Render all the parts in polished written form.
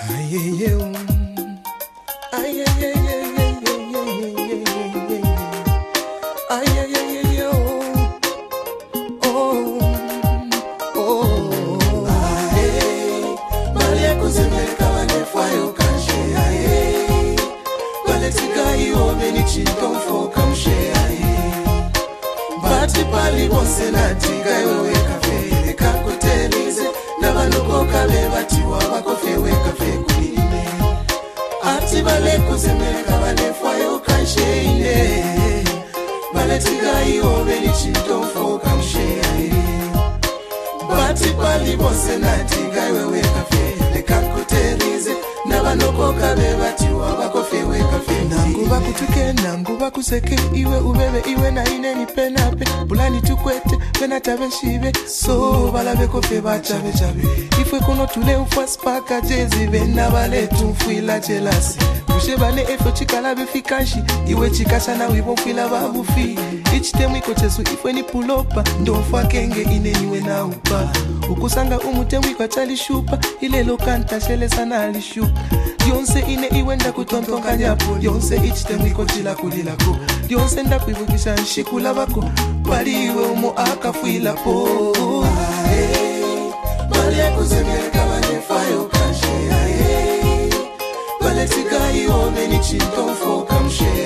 Nanguba kuseke iwe ubebe iwe na ine ni penape bulani tukwete pena tabe shibe so balabe kofe bachabe chabe ifwe kono tule ufas paka jezi bena bale tumfuila jelasi bushe bane efo chikalabe fikanshi iwe chikasha na wibo fila babufi ichitemu iko chesu ifwe ni pulopa ndofwa kenge ine niwe na upa ukusanga umutemu iko chali shupa ile lokanta shele sana alishupa Yonse ine iwenda kutontonga nyapo Yonse ichitemu iko chila kulilako Yonse nda kuibukisha nshikula bako Paliwe umo akafuila po Bali ya kuzemeka wanefayo kashe Bale tika iome ni chintonfo kamshe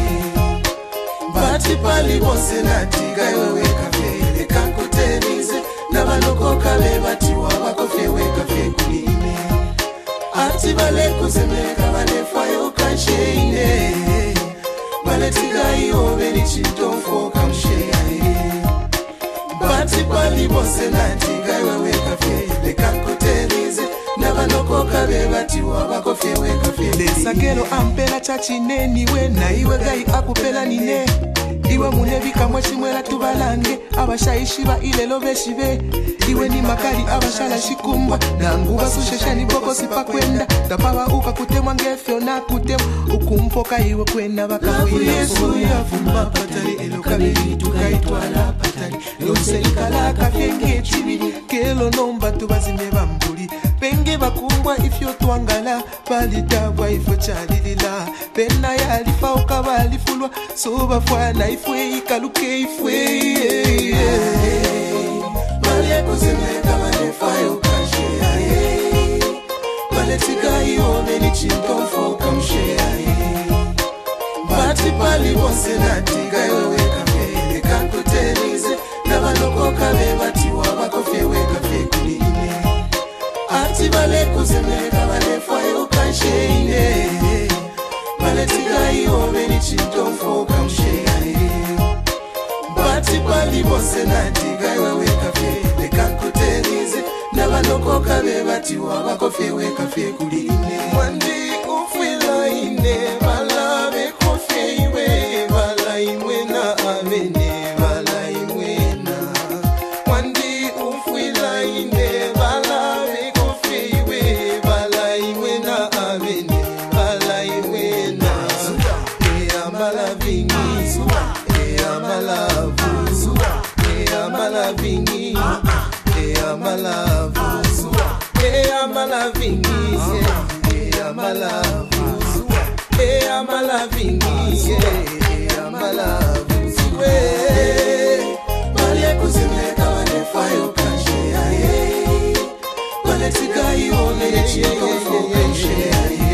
Bati pali bonse na tiga iwewe kafe Eka kutenize na baloko kale bati wabako fewe kafe kulime Ati bale kuzemeka wanefayo kashe ine Bale tika iome ni chintonfo kamshe Bati pali bonse na tiga iwewe kafe Eka kutenize na baloko kale bati wabako fewe kafe Lesa kero ampela chachine niwe na iwe gai akupela nine Iwe munebika mweshimwela tubalange Abashayishiba ilelo beshibe Iwe ni makali abashala shikumba Nanguba sushesha ni boko sipa kwenda Tapawa uka kutemwa ngefyo na kutemwa Ukumpoka iwe kwenda baka wila Yesu ya vumba patali Elo kabili tukaitwala patali Yonse ikala kafenge chibili Kelo nomba tubazime bambuli Penge bakumbwa ifyo tuangala Balidabwa ifyo chalilila Pena ya alifa ukaba alifulwa Soba fwana ifwe ikaluke ifwe Bale kuzemeka wanefayo kashe Bale tika iome ni chintonfo kamshe Bati pali bonse na tiga iwewe kafe Eka kutenize na baloko kale bati wabako fewe kafe kulime Ati bale kuzemeka wanefayo kashe ine Bale tika iome ni chintonfo kamshe Bati pali bonse na tiga iwewe kafe Eka kutenize na baloko kale bati wabako fewe kafe kulime Wandi ufila ine balabe kofe iwe Bala imwe na amene bala imwe na Wandi ufila ine balabe kofe iwe Bala imwe na amene bala imwe na Eya malavingi Eya malavu Eya malavingi Eya malavu Eya malavingi Eya malavu Eya malavingi Eya malavu Bali ya kuzemeka wanefayo kashe Bale tika ione ni chintonfo kamshe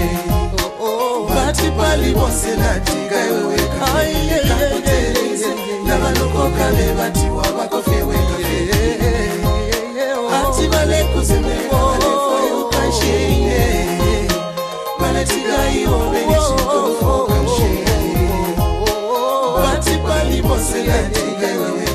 Bati pali bonse na tiga iwewe kafe Kakutenize na baloko kale bati wabako fewe kafe Ati bale kuzemeka wanefayo kashe Bale tika ione ni chintonfo kamshe Bati pali bonse na tiga iwewe